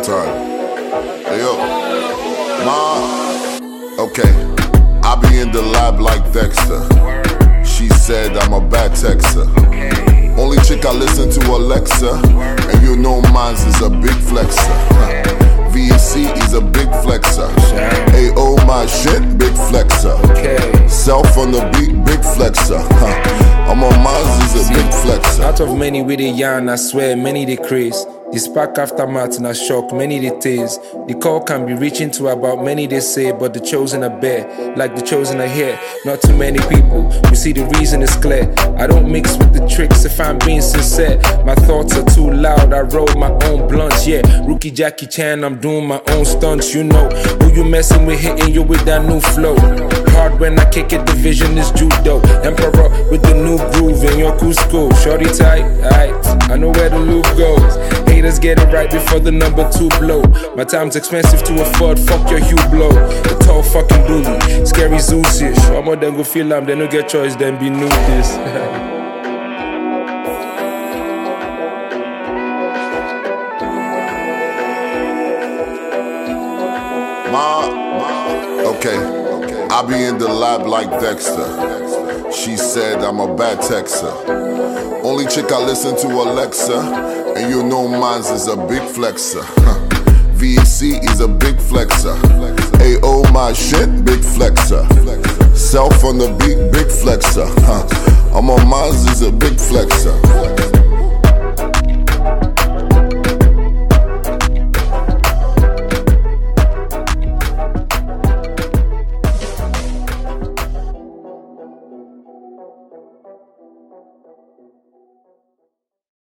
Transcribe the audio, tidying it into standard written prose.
time. Hey yo, Ma. Okay, I be in the lab like Dexter. She said I'm a bad texter. Only chick I listen to Alexa, and you know mines is a big flexer. VEC is a big flexer. AO my shit, big flexer. Self on the beat, big flexer. I'm on Mars is a big flexer. Out of many with a yarn, I swear many they craze. The spark aftermath and a shock, many they taste. The call can be reaching to about many they say, but the chosen are bare, like the chosen are here. Not too many people, you see the reason is clear. I don't mix with the tricks if I'm being sincere. My thoughts are too loud, I roll my own blunts, yeah. Rookie Jackie Chan, I'm doing my own stunts, you know. Who you messing with, hitting you with that new flow. Hard when I kick it, the vision is judo. Emperor with the new groove in your Cusco. Shorty tight, aight, I know where the loop goes. Haters get it right before the number 2 blow. My time's expensive to afford, fuck your Hugh Blow. The tall fucking bully, scary Zeus-ish. One more than go feel they no get choice, then be new this. Okay. I be in the lab like Dexter. She said I'm a bad texter. Only chick I listen to Alexa, and you know mines is a big flexer. VEC is a big flexer. AO my shit, big flexer. Self on the beat, big flexer. I'm on Mars is a big flexer.